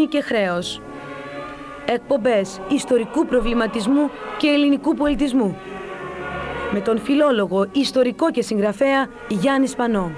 και χρέος. Εκπομπές ιστορικού προβληματισμού και ελληνικού πολιτισμού. Με τον φιλόλογο, ιστορικό και συγγραφέα Γιάννη Σπανό.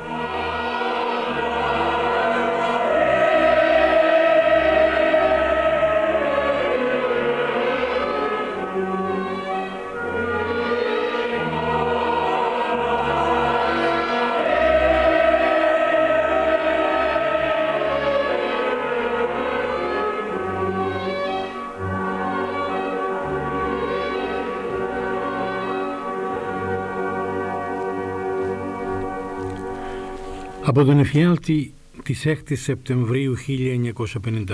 Από τον εφιάλτη της 6ης Σεπτεμβρίου 1955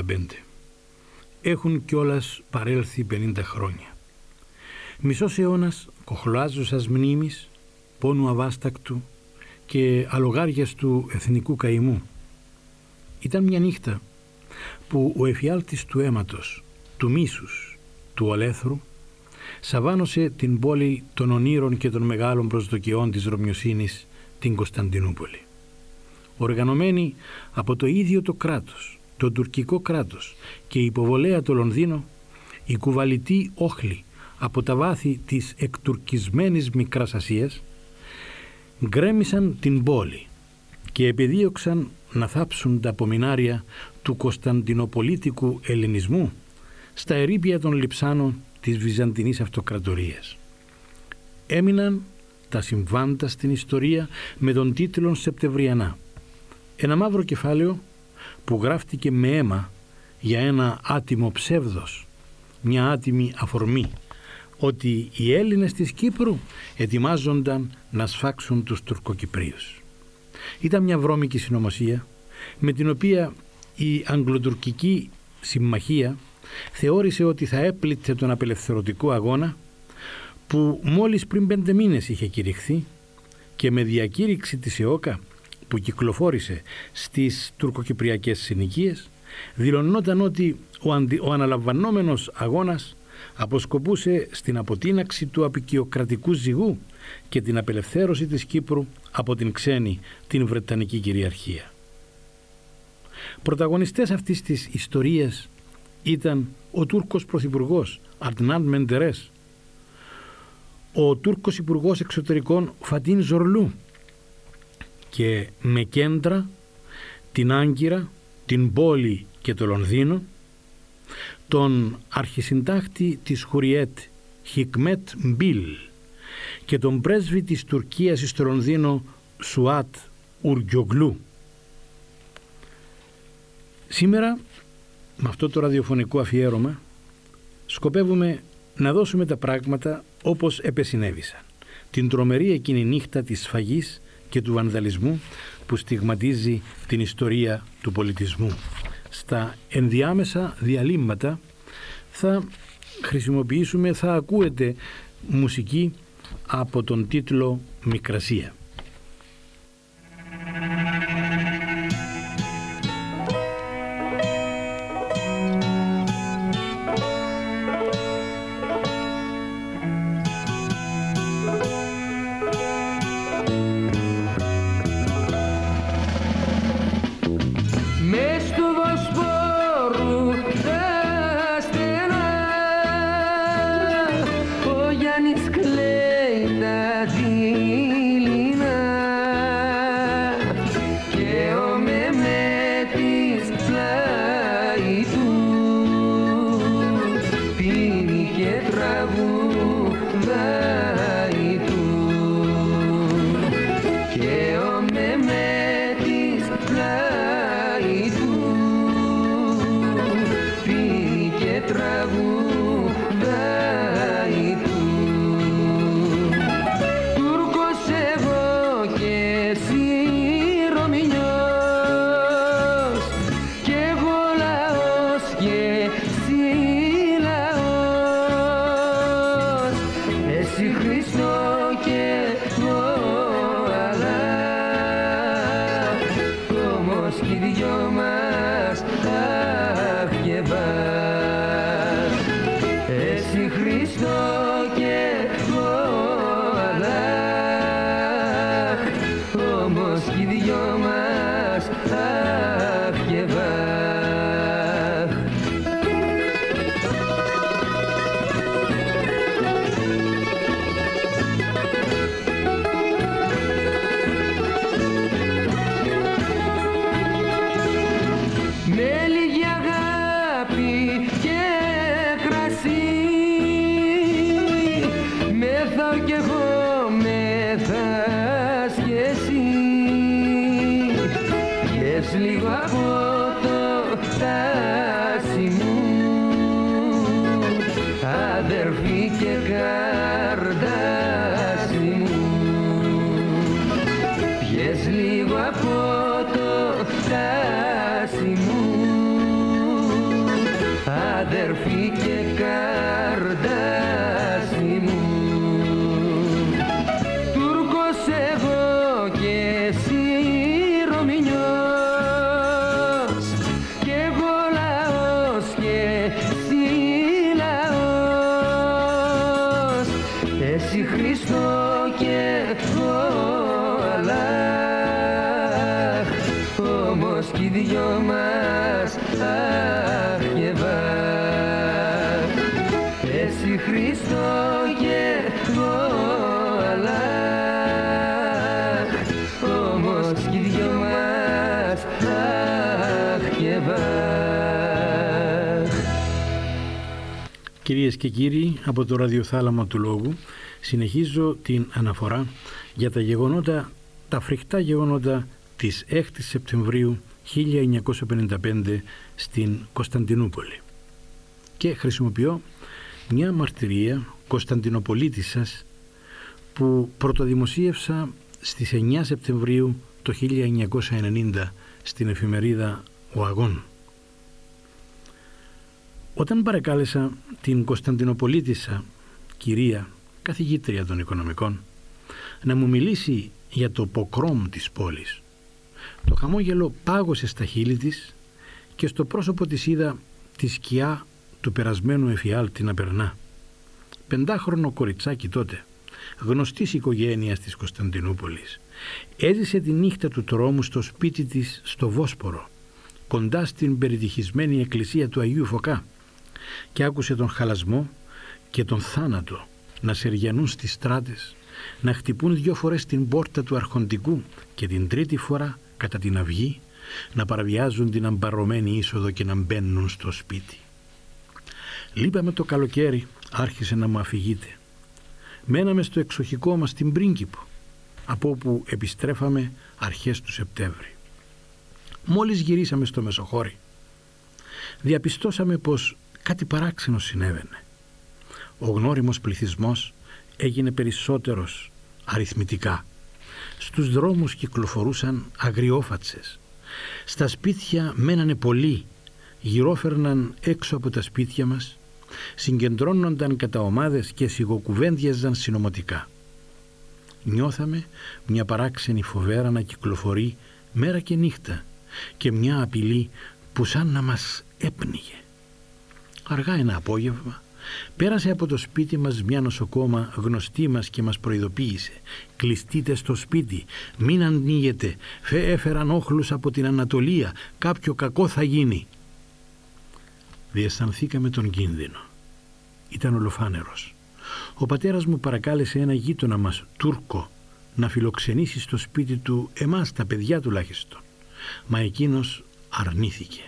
έχουν κιόλας παρέλθει 50 χρόνια. Μισός αιώνας κοχλάζουσας μνήμης, πόνου αβάστακτου και αλογάριαστου εθνικού καημού. Ήταν μια νύχτα που ο εφιάλτης του αίματος, του μίσους, του ολέθρου σαβάνωσε την πόλη των ονείρων και των μεγάλων προσδοκιών της Ρωμιοσύνης, την Κωνσταντινούπολη. Οργανωμένη από το ίδιο το κράτος, το τουρκικό κράτος και υποβολέα το Λονδίνο, η κουβαλητή όχλη από τα βάθη της εκτουρκισμένης Μικράς Ασίας γκρέμισαν την πόλη και επεδίωξαν να θάψουν τα απομεινάρια του κωνσταντινοπολίτικου ελληνισμού στα ερείπια των λειψάνων της Βυζαντινής Αυτοκρατορίας. Έμειναν τα συμβάντα στην ιστορία με τον τίτλο Σεπτεμβριανά. Ένα μαύρο κεφάλαιο που γράφτηκε με αίμα για ένα άτιμο ψεύδος, μια άτιμη αφορμή, ότι οι Έλληνες της Κύπρου ετοιμάζονταν να σφάξουν τους Τουρκοκυπρίους. Ήταν μια βρώμικη συνωμοσία με την οποία η Αγγλοτουρκική Συμμαχία θεώρησε ότι θα έπλητε τον απελευθερωτικό αγώνα που μόλις πριν 5 μήνες είχε κηρυχθεί και με διακήρυξη της ΕΟΚΑ που κυκλοφόρησε στις τουρκοκυπριακές συνοικίες δηλωνόταν ότι ο αναλαμβανόμενος αγώνας αποσκοπούσε στην αποτείναξη του αποικιοκρατικού ζυγού και την απελευθέρωση της Κύπρου από την ξένη, την Βρετανική κυριαρχία. Πρωταγωνιστές αυτής της ιστορίας ήταν ο Τούρκος Πρωθυπουργός Αντνάν Μεντερές, ο Τούρκος Υπουργός Εξωτερικών Φατίν Ζορλού και με κέντρα την Άγκυρα, την πόλη και το Λονδίνο, τον αρχισυντάκτη της Χουριέτ Χικμέτ Μπίλ και τον πρέσβη της Τουρκίας στο Λονδίνο Σουάτ Ουργκιογλού. Σήμερα με αυτό το ραδιοφωνικό αφιέρωμα σκοπεύουμε να δώσουμε τα πράγματα όπως επεσυνέβησαν, την τρομερή εκείνη νύχτα της σφαγής και του βανδαλισμού που στιγματίζει την ιστορία του πολιτισμού. Στα ενδιάμεσα διαλύματα θα ακούετε μουσική από τον τίτλο Μικρασία. Πιες λίγο από το τάσι μου, αδερφή και καρδάσι μου. Πιες λίγο από το τάσι μου, αδερφή και καρδάσι μου. Τούρκος εγώ και εσύ Ρωμινιός, κι εγώ λαός και εσύ λαός, εσύ Χριστό και εγώ Αλλάχ, όμως κι οι δυο μας αχ και βαχ. Εσύ Χριστό και εγώ Αλλάχ, όμως κι οι δυο μας αχ και βαχ. Κυρίες και κύριοι, από το ραδιοθάλαμα του Λόγου συνεχίζω την αναφορά για τα γεγονότα, τα φρικτά γεγονότα της 6ης Σεπτεμβρίου 1955 στην Κωνσταντινούπολη, και χρησιμοποιώ μια μαρτυρία Κωνσταντινοπολίτισσας που πρωτοδημοσίευσα στις 9 Σεπτεμβρίου το 1990 στην εφημερίδα «Ο Αγών». Όταν παρεκάλεσα την Κωνσταντινοπολίτισσα κυρία καθηγήτρια των οικονομικών να μου μιλήσει για το ποκρόμ της πόλης, το χαμόγελο πάγωσε στα χείλη της και στο πρόσωπο της είδα τη σκιά του περασμένου εφιάλτη να περνά. 5χρονο κοριτσάκι τότε, γνωστής οικογένειας της Κωνσταντινούπολης, έζησε τη νύχτα του τρόμου στο σπίτι της στο Βόσπορο, κοντά στην περιτυχισμένη εκκλησία του Αγίου Φωκά, και άκουσε τον χαλασμό και τον θάνατο να σεριανούν στις στράτες, να χτυπούν 2 φορές την πόρτα του αρχοντικού και την 3η φορά κατά την αυγή να παραβιάζουν την αμπαρωμένη είσοδο και να μπαίνουν στο σπίτι. Λείπαμε το καλοκαίρι, άρχισε να μου αφηγείται. Μέναμε στο εξοχικό μας στην Πρίγκιπο, από όπου επιστρέφαμε αρχές του Σεπτέμβρη. Μόλις γυρίσαμε στο Μεσοχώρι, διαπιστώσαμε πως κάτι παράξενο συνέβαινε. Ο γνώριμος πληθυσμός έγινε περισσότερος αριθμητικά. Στους δρόμους κυκλοφορούσαν αγριόφατσες. Στα σπίτια μένανε πολλοί, γυρόφερναν έξω από τα σπίτια μας, συγκεντρώνονταν κατά ομάδες και σιγοκουβέντιαζαν συνωμοτικά. Νιώθαμε μια παράξενη φοβέρα να κυκλοφορεί μέρα και νύχτα και μια απειλή που σαν να μας έπνιγε. Αργά ένα απόγευμα πέρασε από το σπίτι μας μια νοσοκόμα γνωστή μας και μας προειδοποίησε: «Κλειστείτε στο σπίτι, μην ανοίγετε, έφεραν όχλους από την Ανατολία, κάποιο κακό θα γίνει». Διαισθανθήκαμε τον κίνδυνο. Ήταν ολοφάνερος. Ο πατέρας μου παρακάλεσε ένα γείτονα μας, Τούρκο, να φιλοξενήσει στο σπίτι του εμάς, τα παιδιά τουλάχιστον, μα εκείνος αρνήθηκε.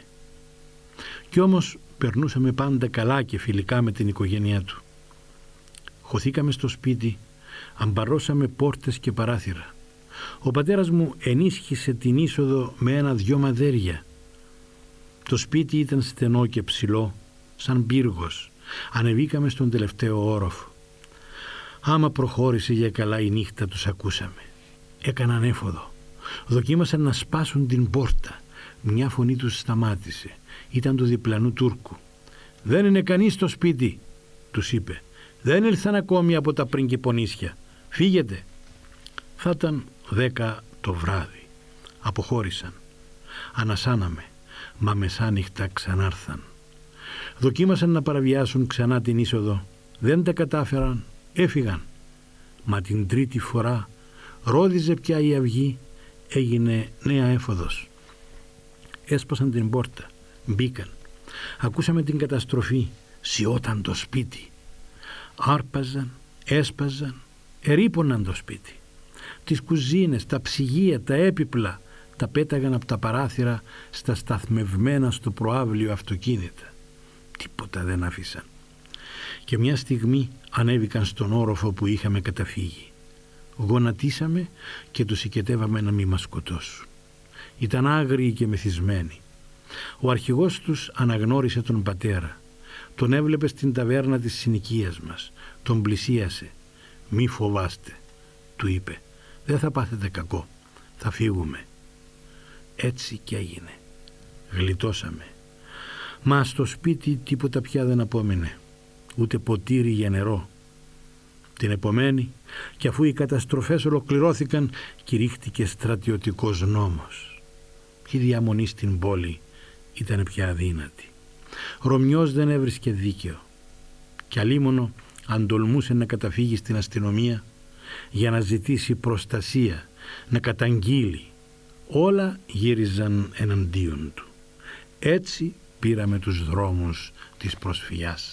Κι όμως περνούσαμε πάντα καλά και φιλικά με την οικογένειά του. Χωθήκαμε στο σπίτι, αμπαρώσαμε πόρτες και παράθυρα. Ο πατέρας μου ενίσχυσε την είσοδο με 1-2 μαδέρια. Το σπίτι ήταν στενό και ψηλό, σαν πύργος. Ανεβήκαμε στον τελευταίο όροφο. Άμα προχώρησε για καλά η νύχτα, τους ακούσαμε. Έκαναν έφοδο. Δοκίμασαν να σπάσουν την πόρτα. Μια φωνή τους σταμάτησε. Ήταν του διπλανού Τούρκου. «Δεν είναι κανείς στο σπίτι», τους είπε. «Δεν ήρθαν ακόμη από τα πριγκιπονίσια. Φύγετε». Θα ήταν 10 το βράδυ. Αποχώρησαν. Ανασάναμε, μα μεσάνυχτα ξανάρθαν. Δοκίμασαν να παραβιάσουν ξανά την είσοδο. Δεν τα κατάφεραν, έφυγαν. Μα την 3η φορά ρόδιζε πια η αυγή, έγινε νέα έφοδος. Έσπασαν την πόρτα, μπήκαν. Ακούσαμε την καταστροφή, σιώταν το σπίτι. Άρπαζαν, έσπαζαν, ερείπωναν το σπίτι. Τις κουζίνες, τα ψυγεία, τα έπιπλα τα πέταγαν από τα παράθυρα στα σταθμευμένα στο προάβλιο αυτοκίνητα. Τίποτα δεν άφησαν. Και μια στιγμή ανέβηκαν στον όροφο που είχαμε καταφύγει. Γονατίσαμε και τους οικετεύαμε να μην μας σκοτώσουν. Ήταν άγριοι και μεθυσμένοι. Ο αρχηγός τους αναγνώρισε τον πατέρα. Τον έβλεπε στην ταβέρνα της συνοικίας μας. Τον πλησίασε. «Μη φοβάστε», του είπε. «Δεν θα πάθετε κακό. Θα φύγουμε». Έτσι κι έγινε. Γλιτώσαμε. Μα στο σπίτι τίποτα πια δεν απόμεινε. Ούτε ποτήρι για νερό. Την επομένη, και αφού οι καταστροφές ολοκληρώθηκαν, κηρύχτηκε στρατιωτικός νόμος. Η διαμονή στην πόλη ήταν πια αδύνατη. Ρωμιός δεν έβρισκε δίκαιο. Κι αλίμονο αν τολμούσε να καταφύγει στην αστυνομία για να ζητήσει προστασία, να καταγγείλει, όλα γύριζαν εναντίον του. Έτσι πήραμε τους δρόμους της προσφυγιάς.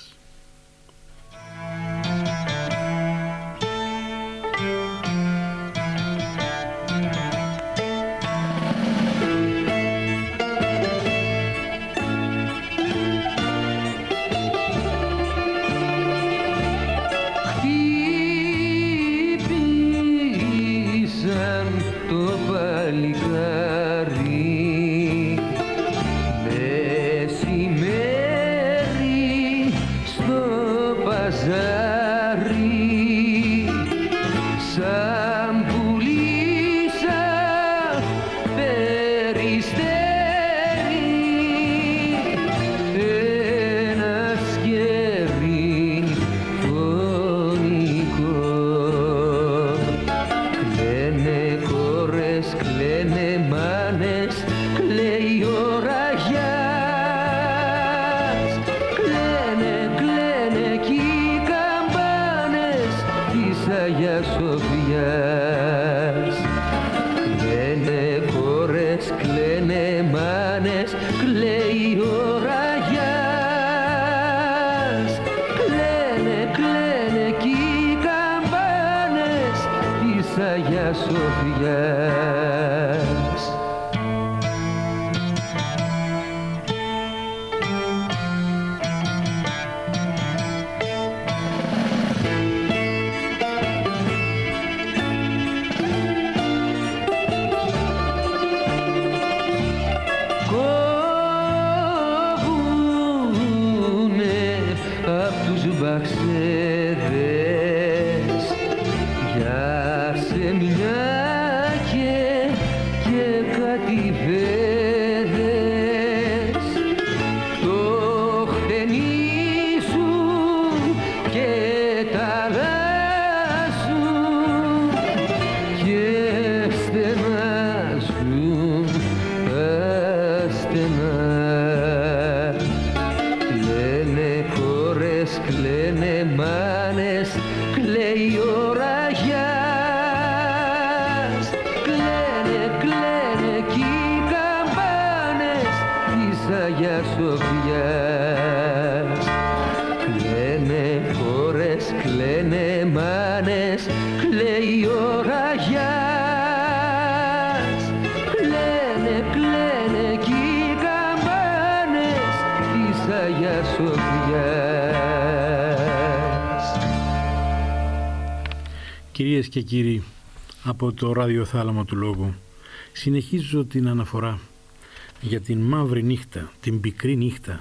Κυρίες και κύριοι, από το ραδιοθάλαμο του λόγου συνεχίζω την αναφορά για την μαύρη νύχτα, την πικρή νύχτα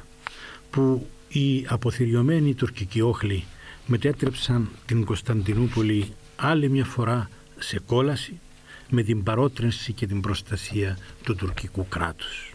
που οι αποθυριωμένοι τουρκικοί όχλοι μετέτρεψαν την Κωνσταντινούπολη άλλη μια φορά σε κόλαση με την παρότρινση και την προστασία του τουρκικού κράτους.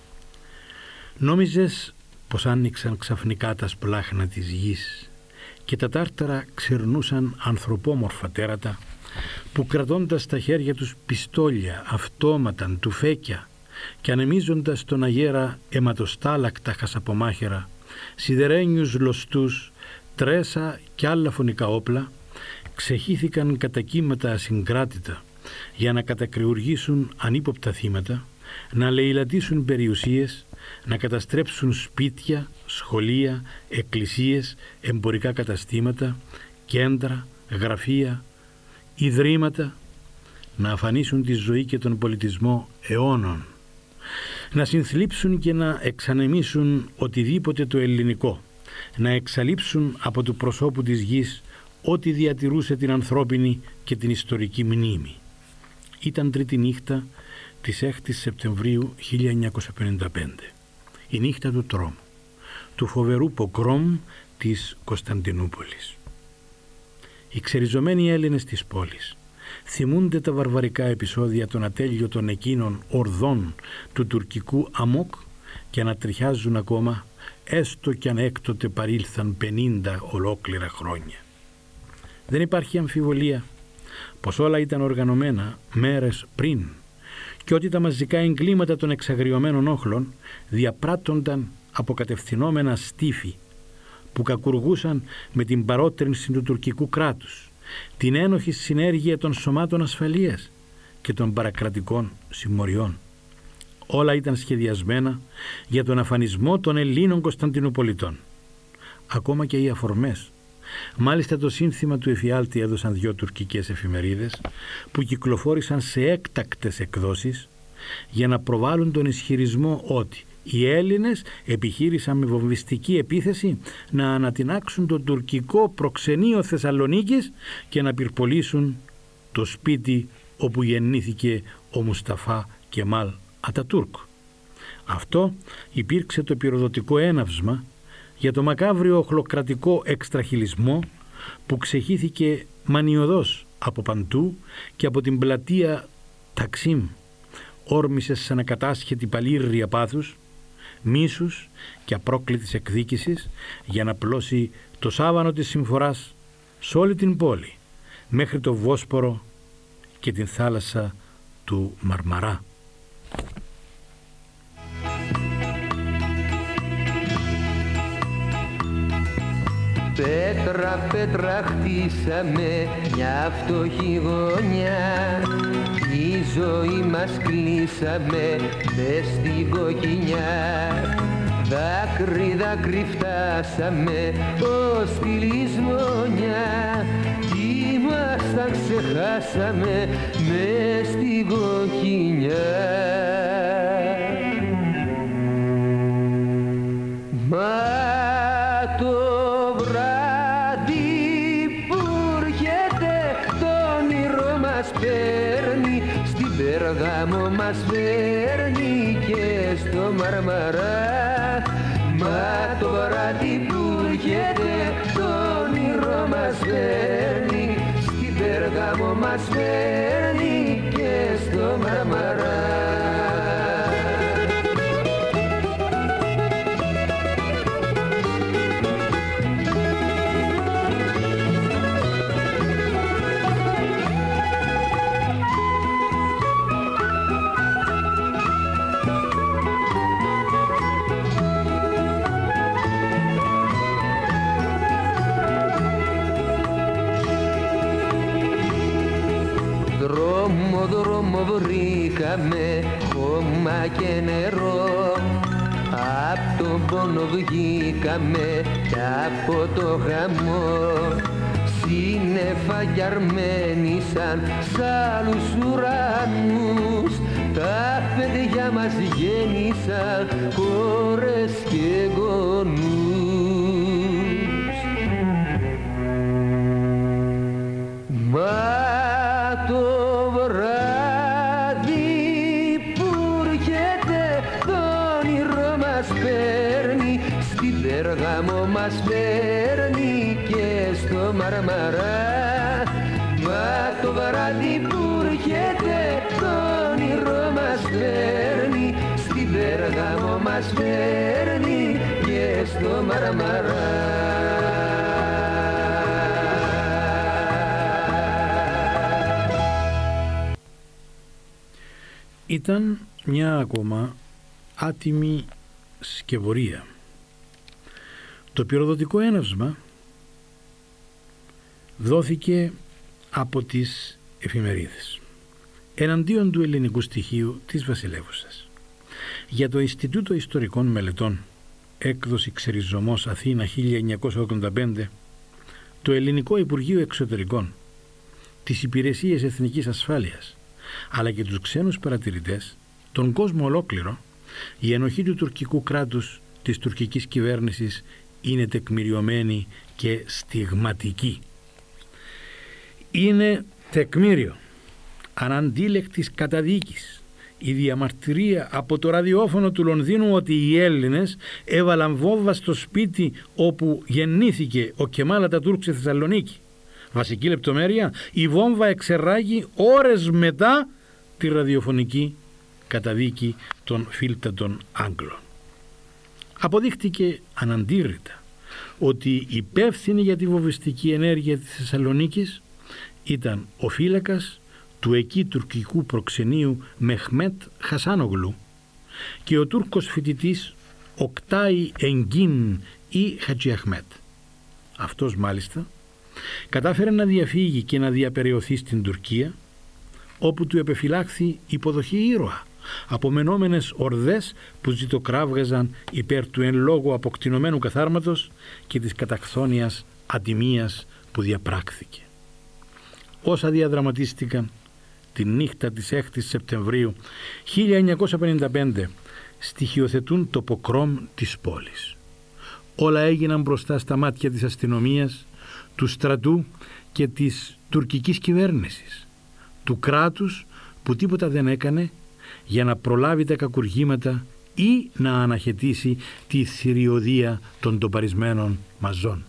Νόμιζες πως άνοιξαν ξαφνικά τα σπλάχνα της γης και τα τάρταρα ξερνούσαν ανθρωπόμορφα τέρατα που κρατώντας στα χέρια τους πιστόλια, αυτόματα, τουφέκια και ανεμίζοντας τον αγέρα αιματοστάλακτα χασαπομάχαιρα, σιδερένιους λωστούς, τρέσα και άλλα φωνικά όπλα, ξεχύθηκαν κατά κύματα ασυγκράτητα για να κατακριουργήσουν ανύποπτα θύματα, να λαιλατίσουν περιουσίες, να καταστρέψουν σπίτια, σχολεία, εκκλησίες, εμπορικά καταστήματα, κέντρα, γραφεία, ιδρύματα, να αφανίσουν τη ζωή και τον πολιτισμό αιώνων, να συνθλίψουν και να εξανεμίσουν οτιδήποτε το ελληνικό, να εξαλείψουν από του προσώπου της γης ό,τι διατηρούσε την ανθρώπινη και την ιστορική μνήμη. Ήταν τρίτη νύχτα της 6ης Σεπτεμβρίου 1955, η νύχτα του τρόμου, του φοβερού ποκρόμ της Κωνσταντινούπολης. Οι ξεριζωμένοι Έλληνες της πόλης θυμούνται τα βαρβαρικά επεισόδια των ατέλειωτων εκείνων ορδών του τουρκικού αμόκ και ανατριχιάζουν ακόμα, έστω κι αν έκτοτε παρήλθαν 50 ολόκληρα χρόνια. Δεν υπάρχει αμφιβολία πως όλα ήταν οργανωμένα μέρες πριν και ότι τα μαζικά εγκλήματα των εξαγριωμένων όχλων διαπράττονταν από κατευθυνόμενα στίφη που κακουργούσαν με την παρότρινση του τουρκικού κράτους, την ένοχη συνέργεια των σωμάτων ασφαλείας και των παρακρατικών συμμοριών. Όλα ήταν σχεδιασμένα για τον αφανισμό των Ελλήνων Κωνσταντινοπολιτών. Ακόμα και οι αφορμές. Μάλιστα το σύνθημα του εφιάλτη έδωσαν 2 τουρκικές εφημερίδες που κυκλοφόρησαν σε έκτακτες εκδόσεις για να προβάλλουν τον ισχυρισμό ότι οι Έλληνες επιχείρησαν με βομβιστική επίθεση να ανατινάξουν το τουρκικό προξενείο Θεσσαλονίκης και να πυρπολίσουν το σπίτι όπου γεννήθηκε ο Μουσταφά Κεμάλ Ατατούρκ. Αυτό υπήρξε το πυροδοτικό έναυσμα για το μακάβριο οχλοκρατικό εξτραχυλισμό που ξεχύθηκε μανιωδώς από παντού και από την πλατεία Ταξίμ όρμησε σαν ακατάσχετη παλήρρια πάθους, μίσους και απρόκλητης εκδίκησης για να πλώσει το σάβανο της συμφοράς σε όλη την πόλη μέχρι το Βόσπορο και την θάλασσα του Μαρμαρά. Πέτρα, πέτρα χτίσαμε μια φτωχή γωνιά, η ζωή μας κλείσαμε μες στην κοκκινιά. Δάκρυ, δάκρυ φτάσαμε ως τη λησμονιά, τι μας τα ξεχάσαμε μες στην κοκκινιά. Μα το βράδυ που έρχεται το όνειρο μας παίρνει, στην Περγάμο μας φέρνει και στο Μαρμαρά. Μα το βράδυ που έρχεται το όνειρο μας φέρνει, στην Περγάμο μας φέρνει και στο Μαρμαρά. Δρόμο βρήκαμε χώμα και νερό, απ' τον πόνο βγήκαμε κι από το χαμό. Σύννεφα γιαρμένοι σαν σ' άλλους ουρανούς, τα παιδιά μας γέννησαν κόρες και γονούς. Μα το βράδυ που έρχεται το όνειρο μας παίρνει, στην Περγάμο μας φέρνει και στο Μαρμαρά. Μα το βράδυ που έρχεται το όνειρο μας φέρνει, στην Περγάμο μας φέρνει και στο Μαρμαρά. Ήταν μια ακόμα άτιμη σκευωρία. Το πυροδοτικό έναυσμα δόθηκε από τις εφημερίδες εναντίον του ελληνικού στοιχείου της Βασιλεύουσας. Για το Ινστιτούτο Ιστορικών Μελετών, έκδοση Ξεριζωμός Αθήνα 1985, το Ελληνικό Υπουργείο Εξωτερικών, τις Υπηρεσίες Εθνικής Ασφάλειας αλλά και τους ξένους παρατηρητές, τον κόσμο ολόκληρο, η ενοχή του τουρκικού κράτους, της τουρκικής κυβέρνησης είναι τεκμηριωμένη και στιγματική. Είναι τεκμήριο αναντίλεκτης καταδίκης η διαμαρτυρία από το ραδιόφωνο του Λονδίνου ότι οι Έλληνες έβαλαν βόμβα στο σπίτι όπου γεννήθηκε ο Κεμάλ Ατατούρκ στη Θεσσαλονίκη. Βασική λεπτομέρεια, η βόμβα εξερράγει ώρες μετά τη ραδιοφωνική καταδίκη των φίλτατων Άγγλων. Αποδείχτηκε αναντήρητα ότι υπεύθυνη για τη βομβιστική ενέργεια της Θεσσαλονίκης ήταν ο φύλακας του εκεί τουρκικού προξενείου Μεχμέτ Χασάνογλου και ο Τούρκος φοιτητής Οκτάι Εγγίν ή Χατζη Αχμέτ. Αυτός μάλιστα κατάφερε να διαφύγει και να διαπεραιωθεί στην Τουρκία, όπου του επεφυλάχθη υποδοχή ήρωα από μενόμενες ορδές που ζητοκράβγαζαν υπέρ του εν λόγω αποκτηνωμένου καθάρματος και της καταχθόνιας ατιμίας που διαπράχθηκε. Όσα διαδραματίστηκαν τη νύχτα της 6ης Σεπτεμβρίου 1955 στοιχειοθετούν το ποκρόμ της πόλης. Όλα έγιναν μπροστά στα μάτια της αστυνομίας, του στρατού και της τουρκικής κυβέρνησης, του κράτους που τίποτα δεν έκανε για να προλάβει τα κακουργήματα ή να αναχαιτήσει τη θηριωδία των τοπαρισμένων μαζών.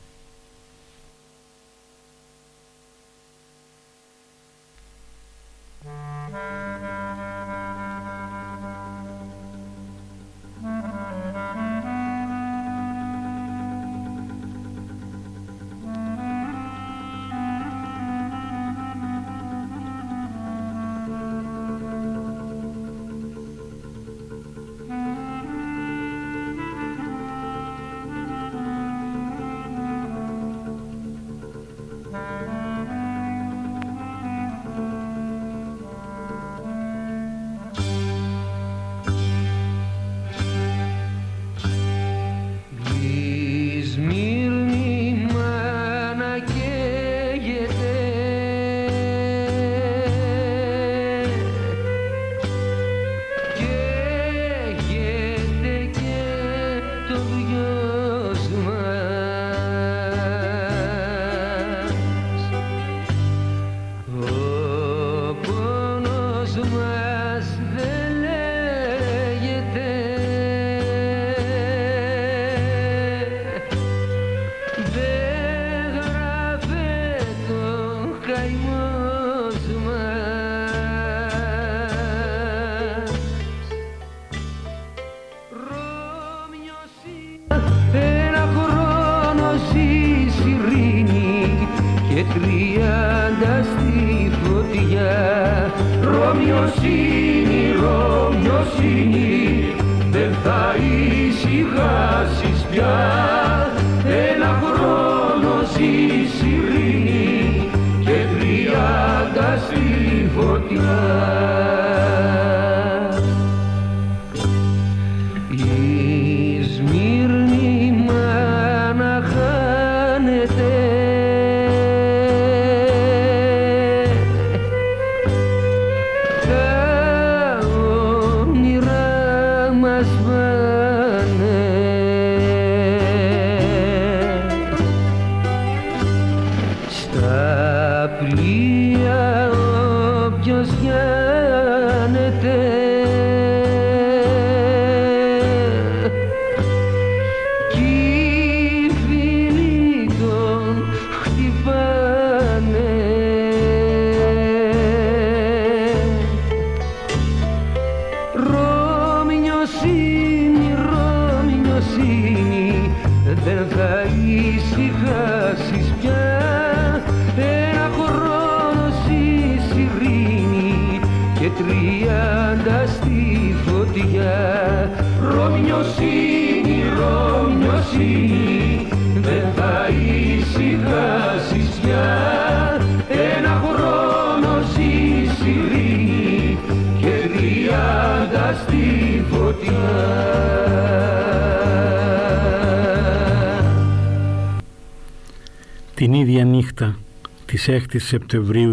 Την ίδια νύχτα της 6ης Σεπτεμβρίου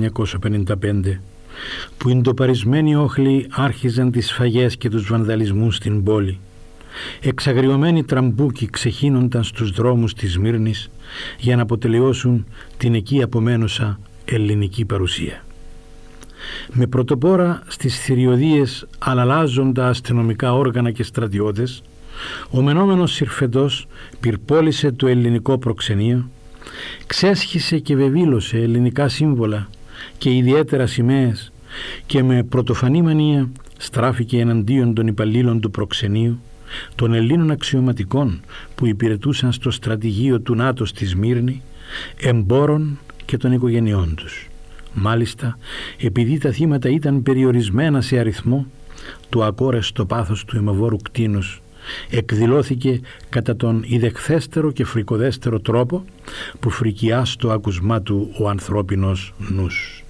1955, που οι ντοπαρισμένοι όχλοι άρχιζαν τις σφαγές και τους βανδαλισμούς στην πόλη, εξαγριωμένοι τραμπούκοι ξεχύνονταν στους δρόμους της Σμύρνης για να αποτελειώσουν την εκεί απομένουσα ελληνική παρουσία. με πρωτοπόρα στις θηριωδίες αλλάζοντα αστυνομικά όργανα και στρατιώτες, ο μενόμενος Συρφετός πυρπόλησε το ελληνικό προξενείο, ξέσχισε και βεβήλωσε ελληνικά σύμβολα και ιδιαίτερα σημαίες και με πρωτοφανή μανία στράφηκε εναντίον των υπαλλήλων του προξενείου, των Ελλήνων αξιωματικών που υπηρετούσαν στο στρατηγείο του ΝΑΤΟ στη Σμύρνη, εμπόρων και των οικογενειών τους. Μάλιστα, επειδή τα θύματα ήταν περιορισμένα σε αριθμό, το ακόρεστο πάθος του αιμοβόρου κτήνους εκδηλώθηκε κατά τον ιδεχθέστερο και φρικοδέστερο τρόπο που φρικιά στο άκουσμά του ο ανθρώπινος νους.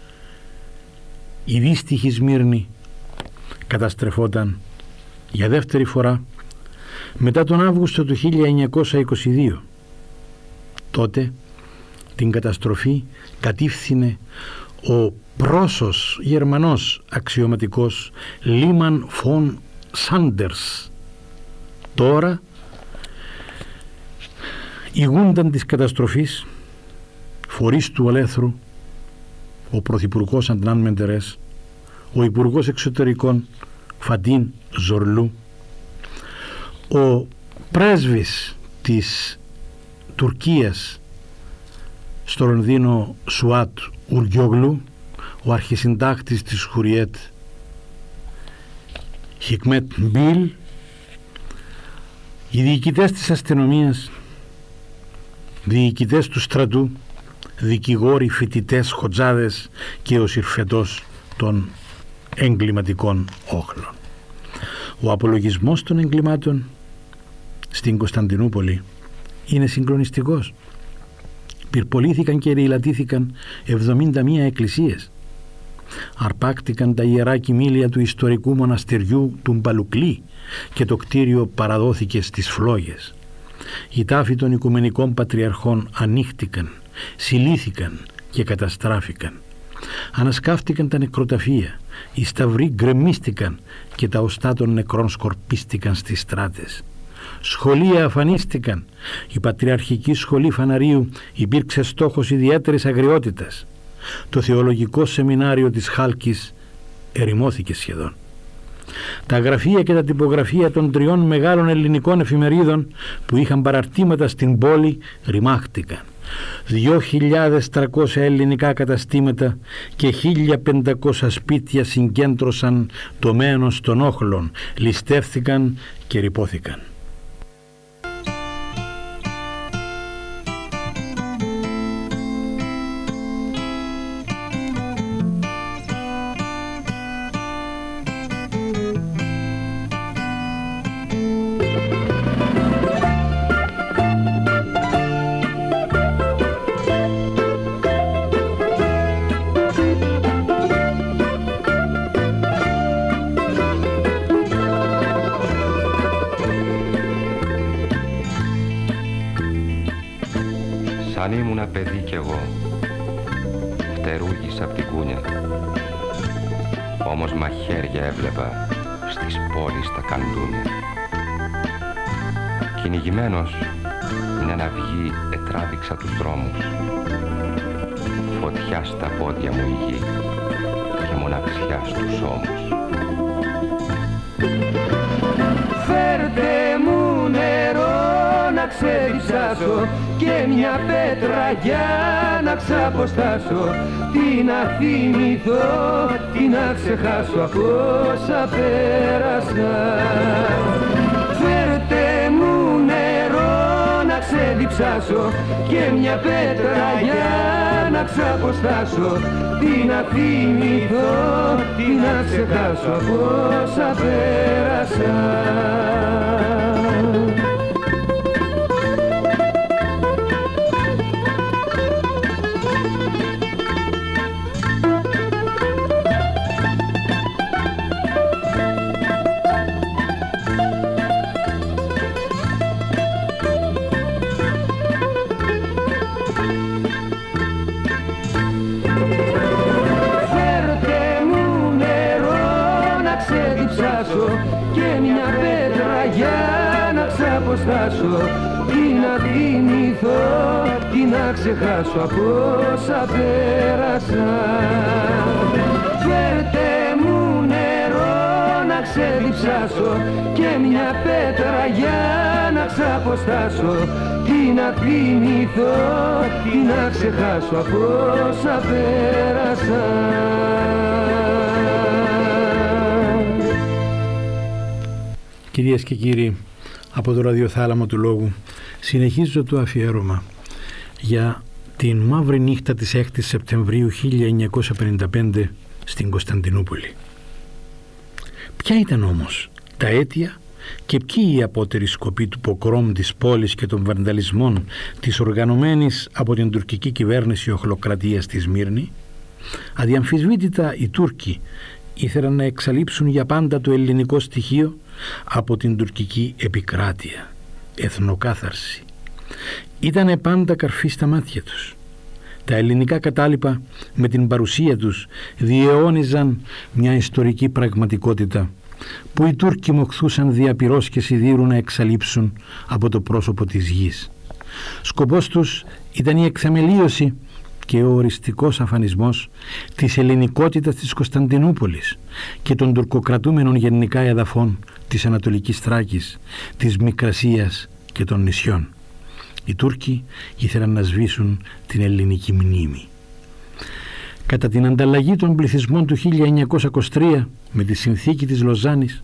Η δύστιχη Σμύρνη καταστρεφόταν για δεύτερη φορά μετά τον Αύγουστο του 1922. Τότε την καταστροφή κατήφθηνε ο πρόσος Γερμανός αξιωματικός Λίμαν Φον Σάντερς. Τώρα ηγούνταν της καταστροφής φορείς του ολέθρου ο Πρωθυπουργός Αντνάν Μεντερές, ο Υπουργός Εξωτερικών Φαντίν Ζορλού, ο πρέσβης της Τουρκίας στο Λονδίνο Σουάτ Ουργιόγλου, ο αρχισυντάκτης της Χουριέτ Χικμέτ Μπίλ, οι διοικητές της αστυνομίας, διοικητές του στρατού, δικηγόροι, φοιτητές, χοτζάδες και ο Συρφετός των εγκληματικών όχλων. Ο απολογισμός των εγκλημάτων στην Κωνσταντινούπολη είναι συγκλονιστικός. Πυρπολήθηκαν και ρηλατήθηκαν 71 εκκλησίες. Αρπάκτηκαν τα ιερά κοιμήλια του ιστορικού μοναστεριού του Μπαλουκλή και το κτίριο παραδόθηκε στις φλόγες. Οι τάφοι των οικουμενικών πατριαρχών ανοίχτηκαν, συλλήθηκαν και καταστράφηκαν. Ανασκάφτηκαν τα νεκροταφεία, οι σταυροί γκρεμίστηκαν και τα οστά των νεκρών σκορπίστηκαν στις στράτες. Σχολεία αφανίστηκαν. Η Πατριαρχική Σχολή Φαναρίου υπήρξε στόχος ιδιαίτερης αγριότητας. Το θεολογικό σεμινάριο της Χάλκης ερημώθηκε σχεδόν. Τα γραφεία και τα τυπογραφεία των 3 μεγάλων ελληνικών εφημερίδων που είχαν παραρτήματα στην πόλη ρημάχτηκαν. 2.300 ελληνικά καταστήματα και 1.500 σπίτια συγκέντρωσαν το μένος των όχλων, ληστεύθηκαν και ρυπώθηκαν. Σαν ήμουνα παιδί κι εγώ, φτερούγησα απ' την κούνια. Όμως μαχαίρια έβλεπα στις πόλεις τα καντούνια. Κυνηγημένος μια ναυγή ετράβηξα τους δρόμους. Φωτιά στα πόδια μου η γη και μοναξιά στους ώμους. Φέρτε μου νερό να ξεδιψάσω και μια πέτρα για να ξαποστάσω. Τι να θυμηθώ, τι να ξεχάσω από όσα πέρασα. Φέρτε μου νερό να ξεδιψάσω και μια πέτρα για να ξαποστάσω. Τι να θυμηθώ, τι να ξεχάσω από όσα πέρασα. Και μια πέτρα για να ξαποστάσω, τι να θυμηθώ, τι να ξεχάσω από όσα πέρασα. Φέρτε μου νερό να ξεδιψάσω και μια πέτρα για να ξαποστάσω, τι να θυμηθώ, τι να ξεχάσω από όσα πέρασα. Κυρίες και κύριοι, από το ραδιοθάλαμο του λόγου συνεχίζω το αφιέρωμα για την μαύρη νύχτα της 6ης Σεπτεμβρίου 1955 στην Κωνσταντινούπολη. Ποια ήταν όμως τα αίτια και ποιοι οι απότεροι σκοποί του ποκρόμ της πόλης και των βανδαλισμών της οργανωμένης από την τουρκική κυβέρνηση οχλοκρατίας στη Σμύρνη? Αδιαμφισβήτητα οι Τούρκοι ήθελαν να εξαλείψουν για πάντα το ελληνικό στοιχείο από την τουρκική επικράτεια. Εθνοκάθαρση. Ήτανε πάντα καρφί στα μάτια τους. Τα ελληνικά κατάλοιπα με την παρουσία τους διαιώνιζαν μια ιστορική πραγματικότητα που οι Τούρκοι μοχθούσαν διαπυρός και σιδήρου να εξαλείψουν από το πρόσωπο της γης. Σκοπός τους ήταν η εξαμελίωση και ο οριστικός αφανισμός της ελληνικότητας της Κωνσταντινούπολης και των τουρκοκρατούμενων γενικά εδαφών της Ανατολικής Θράκης, της Μικρασίας και των νησιών. Οι Τούρκοι ήθελαν να σβήσουν την ελληνική μνήμη. Κατά την ανταλλαγή των πληθυσμών του 1923 με τη συνθήκη της Λοζάνης,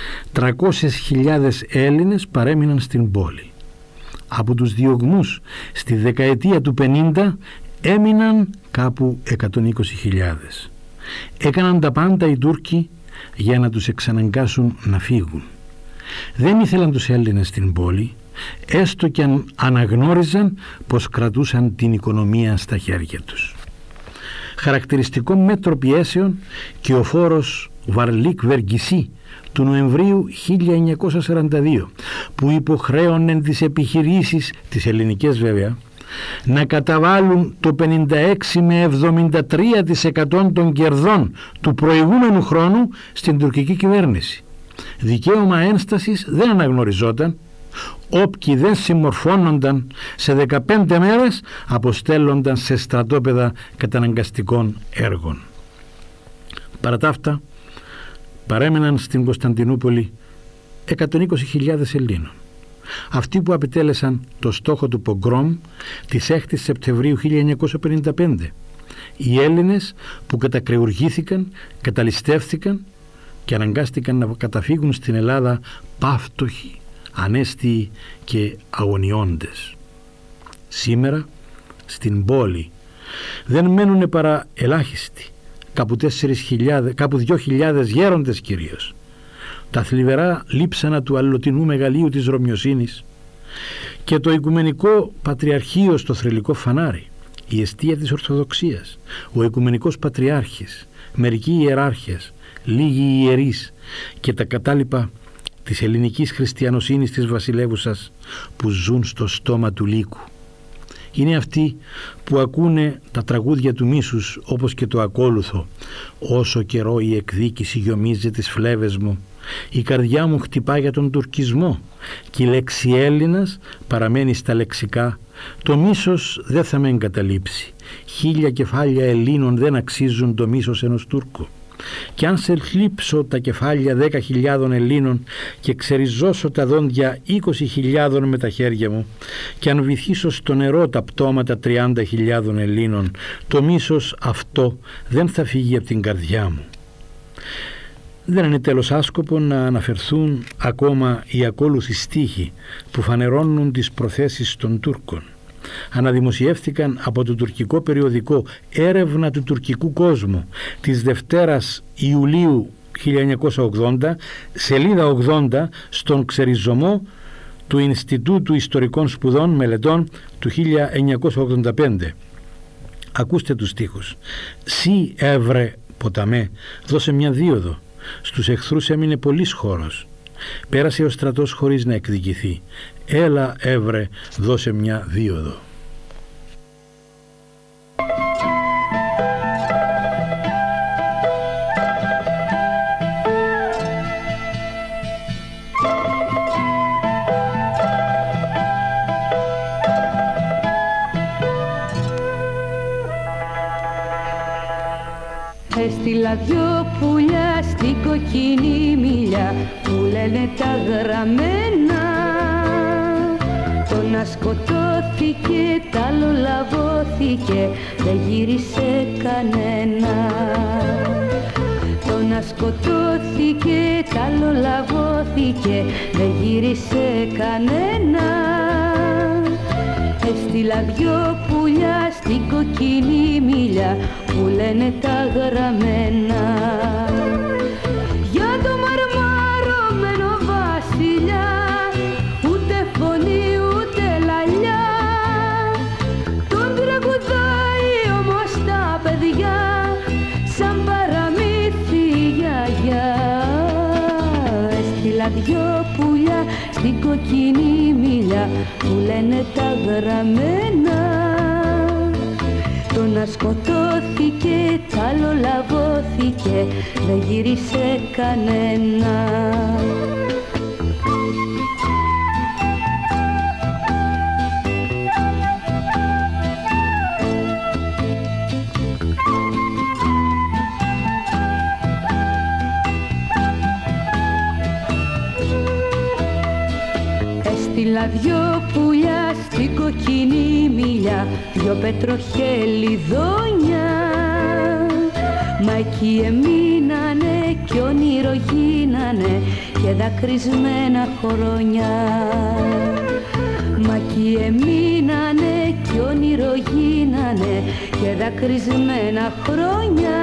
300.000 Έλληνες παρέμειναν στην πόλη. Από τους διωγμούς στη δεκαετία του 50 έμειναν κάπου 120.000. Έκαναν τα πάντα οι Τούρκοι για να τους εξαναγκάσουν να φύγουν. Δεν ήθελαν τους Έλληνες στην πόλη, έστω και αν αναγνώριζαν πως κρατούσαν την οικονομία στα χέρια τους. Χαρακτηριστικό μέτρο πιέσεων και ο φόρος Βαρλίκ Βεργισή του Νοεμβρίου 1942, που υποχρέωνε τις επιχειρήσεις, τις ελληνικές βέβαια, να καταβάλουν το 56 με 73% των κερδών του προηγούμενου χρόνου στην τουρκική κυβέρνηση. Δικαίωμα ένστασης δεν αναγνωριζόταν. Όποιοι δεν συμμορφώνονταν σε 15 μέρες αποστέλλονταν σε στρατόπεδα καταναγκαστικών έργων. Παρά τα αυτά, παρέμεναν στην Κωνσταντινούπολη 120.000 Ελλήνων. Αυτοί που επιτέλεσαν το στόχο του πογκρόμ της 6ης Σεπτεμβρίου 1955. Οι Έλληνες που κατακρεουργήθηκαν, καταλυστεύθηκαν και αναγκάστηκαν να καταφύγουν στην Ελλάδα πάυτοχοι, ανέστιοι και αγωνιώντες. Σήμερα στην πόλη δεν μένουν παρά ελάχιστοι, κάπου 2.000 γέροντες κυρίως. Τα θλιβερά λείψανα του αλλοτινού μεγαλείου της Ρωμιοσύνης και το Οικουμενικό Πατριαρχείο στο θρυλικό φανάρι, η εστία της Ορθοδοξίας, ο Οικουμενικός Πατριάρχης, μερικοί ιεράρχες, λίγοι ιερείς και τα κατάλοιπα της ελληνικής χριστιανοσύνης της βασιλεύουσας που ζουν στο στόμα του λύκου. Είναι αυτοί που ακούνε τα τραγούδια του μίσους, όπως και το ακόλουθο «Όσο καιρό η εκδίκηση γιομίζει τις φλέβες μου, η καρδιά μου χτυπά για τον τουρκισμό και η λέξη Έλληνας παραμένει στα λεξικά, το μίσος δεν θα με εγκαταλείψει, 1000 κεφάλια Ελλήνων δεν αξίζουν το μίσος ενός Τούρκου. Και αν σε χλείψω τα κεφάλια 10.000 Ελλήνων και ξεριζώσω τα δόντια 20.000 με τα χέρια μου και αν βυθίσω στο νερό τα πτώματα 30.000 Ελλήνων, το μίσος αυτό δεν θα φύγει από την καρδιά μου». Δεν είναι τέλος άσκοπο να αναφερθούν ακόμα οι ακόλουθοι στίχοι που φανερώνουν τις προθέσεις των Τούρκων. Αναδημοσιεύθηκαν από το τουρκικό περιοδικό «Έρευνα του τουρκικού κόσμου» της Δευτέρας Ιουλίου 1980, σελίδα 80, στον ξεριζωμό του Ινστιτούτου Ιστορικών Σπουδών Μελετών του 1985. Ακούστε τους στίχους. «Σύ έβρε ποταμέ, δώσε μια δίωδο. Στους εχθρούς έμεινε πολύς χώρος. Πέρασε ο στρατός χωρίς να εκδικηθεί. Έλα έβρε, δώσε μια δίωδο». Έστειλα δυο πουλιά στην κοκκινή μιλιά που λένε τα γραμμένα. Το να σκοτώθηκε, τ' άλλο λαβώθηκε, δεν γύρισε κανένα. Το να σκοτώθηκε, τ' άλλο λαβώθηκε, δεν γύρισε κανένα. Έστειλα δυο πουλιά στην κοκκινή μιλιά που λένε τα γραμμένα. Για το μαρμαρωμένο βασιλιά, ούτε φωνή ούτε λαλιά, τον τραγουδάει όμως τα παιδιά σαν παραμύθι γιαγιά. Έστειλα δυο πουλιά στην κοκκινή μιλιά που λένε τα γραμμένα. Το να σκοτώθηκε, τ' άλλο λαβώθηκε, δεν γύρισε κανένα. Έστειλα δυο πουλιά στην κοκκινή μιλιά, δυο πετροχελιδόνια. Μα εκεί εμείνανε κι όνειρο γίνανε και δακρυσμένα χρόνια. Μα εκεί εμείνανε κι όνειρο γίνανε και δακρυσμένα χρόνια.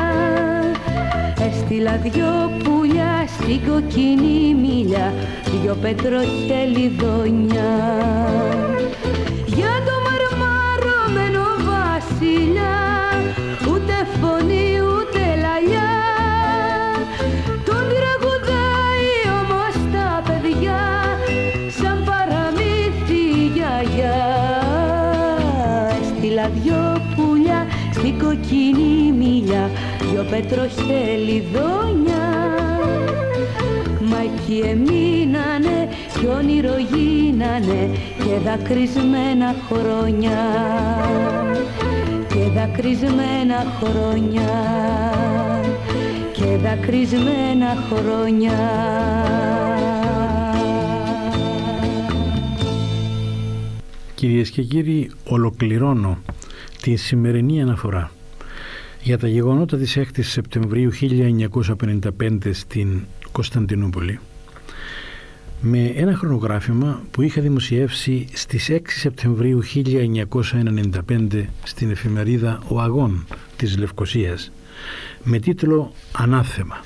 Έστειλα δυο πουλιά στην κοκκινή μιλιά, δυο πετροχελιδόνια. Για το μαρμαρωμένο βασιλιά, ούτε φωνή ούτε λαλιά, τον τραγουδάει όμως τα παιδιά σαν παραμύθι γιαγιά. Έστειλα δυο πουλιά στην κοκκινή μιλιά, δυο πετροχελιδόνια. Μα εκεί εμείνανε κι όνειρο γίνανε και δακρυσμένα χρόνια. Και δακρυσμένα χρόνια. Και δακρυσμένα χρόνια. Κυρίες και κύριοι, ολοκληρώνω τη σημερινή αναφορά για τα γεγονότα της 6ης Σεπτεμβρίου 1955 στην Κωνσταντινούπολη με ένα χρονογράφημα που είχα δημοσιεύσει στις 6 Σεπτεμβρίου 1995 στην εφημερίδα «Ο Αγών» της Λευκωσίας με τίτλο «Ανάθεμα».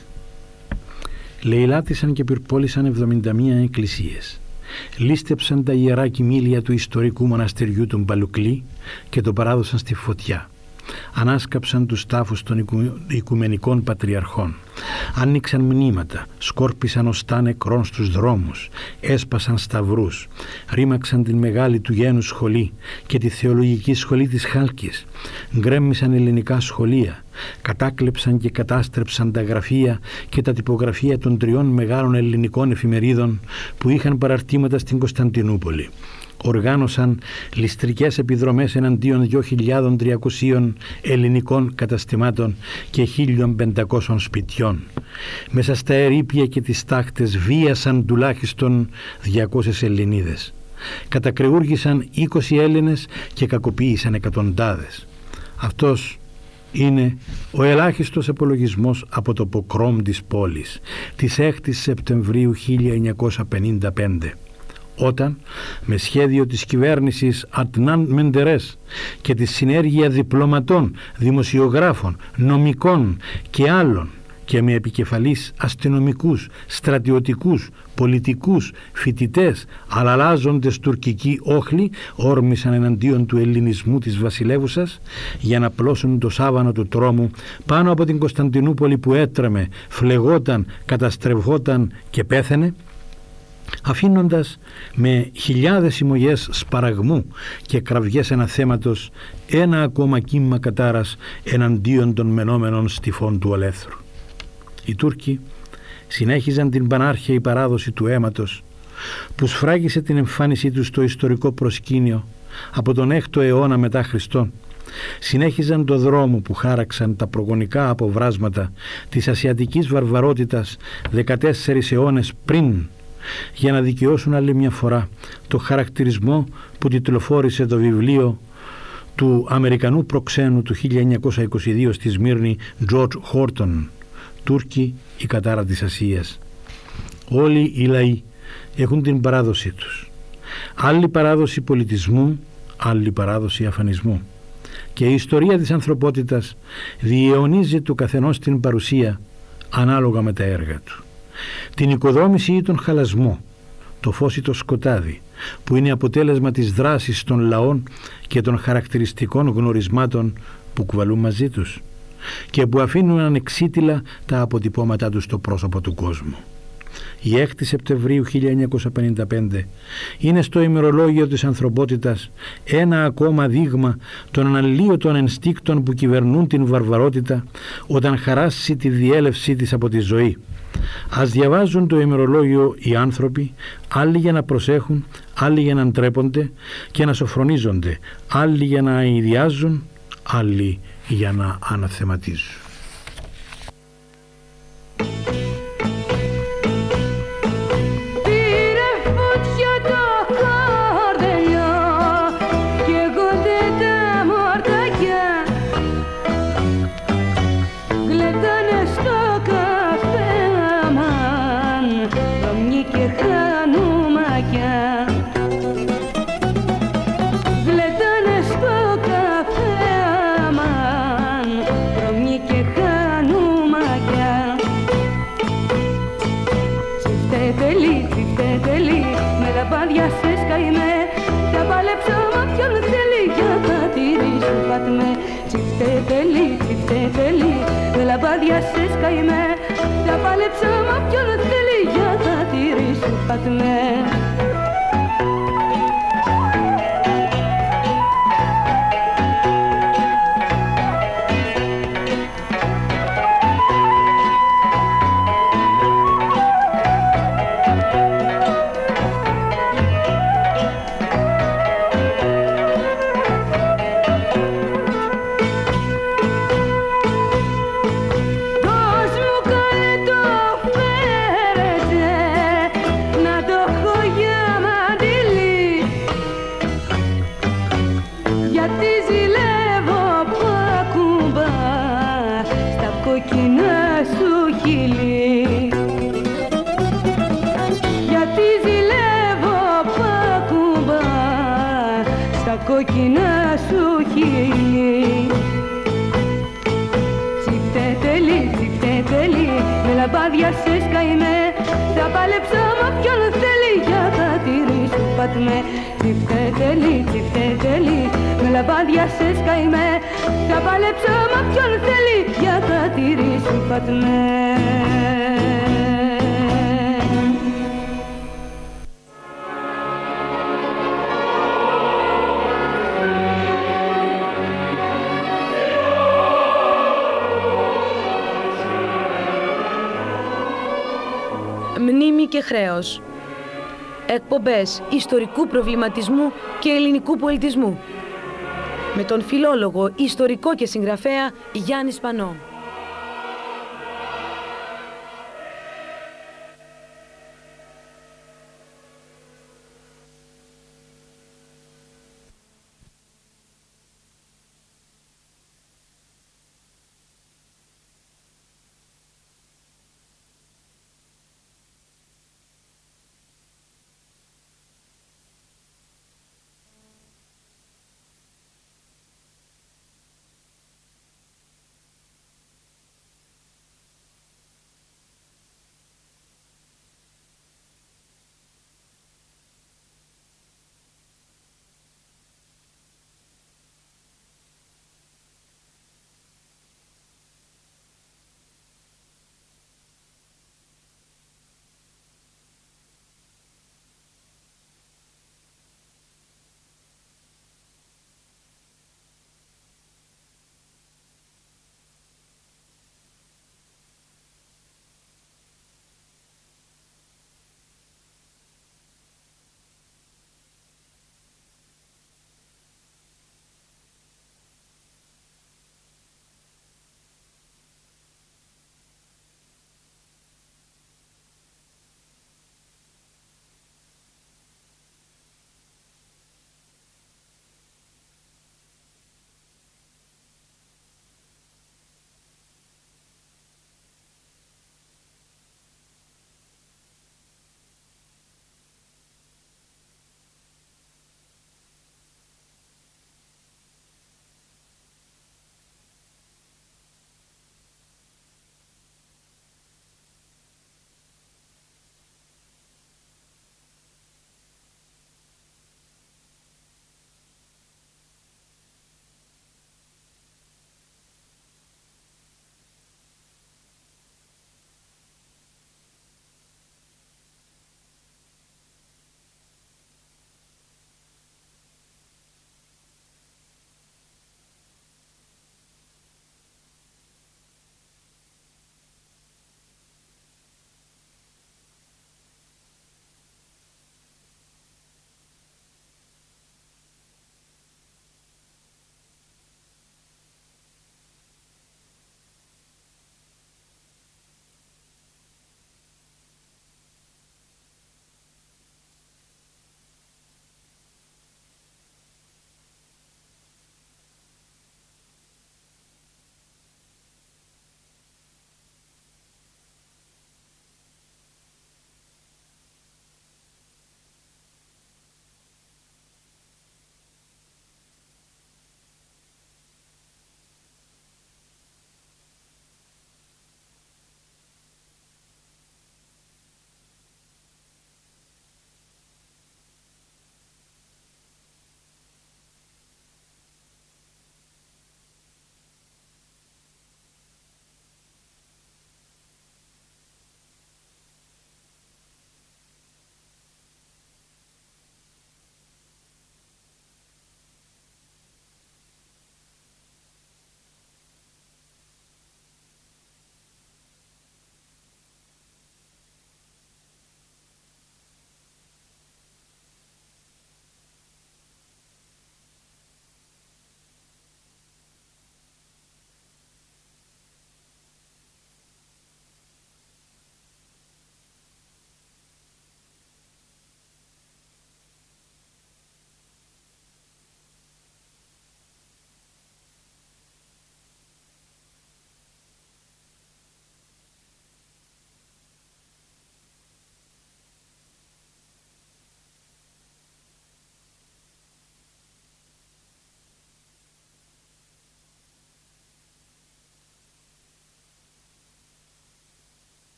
Λαιλάτισαν και πυρπόλησαν 71 εκκλησίες. Λίστεψαν τα ιερά κοιμήλια του ιστορικού μοναστεριού του Μπαλουκλή και το παράδωσαν στη φωτιά. Ανάσκαψαν τους τάφους των οικουμενικών πατριαρχών. Άνοιξαν μνήματα, σκόρπισαν οστά νεκρών στους δρόμους, έσπασαν σταυρούς, ρήμαξαν την μεγάλη του γένους σχολή και τη θεολογική σχολή της Χάλκης, γκρέμμισαν ελληνικά σχολεία, κατάκλεψαν και κατάστρεψαν τα γραφεία και τα τυπογραφεία των 3 μεγάλων ελληνικών εφημερίδων που είχαν παραρτήματα στην Κωνσταντινούπολη. Οργάνωσαν ληστρικές επιδρομές εναντίον 2.300 ελληνικών καταστημάτων και 1.500 σπιτιών. Μέσα στα ερείπια και τις τάχτες βίασαν τουλάχιστον 200 Ελληνίδες. Κατακρεούργησαν 20 Έλληνες και κακοποίησαν εκατοντάδες. Αυτός είναι ο ελάχιστος απολογισμός από το ποκρόμ της πόλης της 6ης Σεπτεμβρίου 1955. Όταν, με σχέδιο της κυβέρνησης Ατνάν Μεντερές και τη συνέργεια διπλωματών, δημοσιογράφων, νομικών και άλλων και με επικεφαλής αστυνομικούς, στρατιωτικούς, πολιτικούς, φοιτητές, αλλάζοντες τουρκικοί όχλοι, όρμησαν εναντίον του ελληνισμού της βασιλεύουσας για να πλώσουν το σάβανο του τρόμου πάνω από την Κωνσταντινούπολη που έτρεμε, φλεγόταν, καταστρεφόταν και πέθαινε, αφήνοντας με χιλιάδες συμμογές σπαραγμού και κραυγές αναθέματος ένα ακόμα κύμα κατάρας εναντίον των μενόμενων στιφών του ολέθρου. Οι Τούρκοι συνέχιζαν την πανάρχαιη παράδοση του αίματος που σφράγισε την εμφάνισή τους στο ιστορικό προσκήνιο από τον 6ο αιώνα μετά Χριστόν συνέχιζαν το δρόμο που χάραξαν τα προγονικά αποβράσματα της ασιατικής βαρβαρότητας 14 αιώνες πριν, για να δικαιώσουν άλλη μια φορά το χαρακτηρισμό που τιτλοφόρησε το βιβλίο του Αμερικανού προξένου του 1922 στη Σμύρνη George Horton, «Τούρκοι, η κατάρα της Ασίας». Όλοι οι λαοί έχουν την παράδοσή τους. Άλλη παράδοση πολιτισμού, άλλη παράδοση αφανισμού. Και η ιστορία της ανθρωπότητας διαιωνίζει του καθενός την παρουσία ανάλογα με τα έργα του. Την οικοδόμηση ή τον χαλασμό, το φως ή το σκοτάδι, που είναι αποτέλεσμα της δράσης των λαών και των χαρακτηριστικών γνωρισμάτων που κουβαλούν μαζί τους και που αφήνουν ανεξίτηλα τα αποτυπώματά τους στο πρόσωπο του κόσμου. Η 6η Σεπτεμβρίου 1955 είναι στο ημερολόγιο της ανθρωπότητας ένα ακόμα δείγμα των αναλύωτων ενστίκτων που κυβερνούν την βαρβαρότητα όταν χαράσει τη διέλευσή της από τη ζωή. Ας διαβάζουν το ημερολόγιο οι άνθρωποι, άλλοι για να προσέχουν, άλλοι για να ντρέπονται και να σοφρονίζονται, άλλοι για να αηδιάζουν, άλλοι για να αναθεματίζουν. Λαμπάδια σε σκαημέ, θα πάλεψα μα ποιον θέλει για τα τύρι σου πατμέ. Κόκκινα σου χείλη. Τσιφτετελή, με λαμπάδια σε σκαημέ, θα πάλεψα μα ποιον θέλει για τα τύρι σου πατμέ. Τσιφτετελή, με λαμπάδια σε σκαημέ, θα πάλεψα μα ποιον θέλει για τα τύρι σου πατμέ. Μνήμη και χρέος. Εκπομπές ιστορικού προβληματισμού και ελληνικού πολιτισμού. Με τον φιλόλογο, ιστορικό και συγγραφέα Γιάννη Σπανό.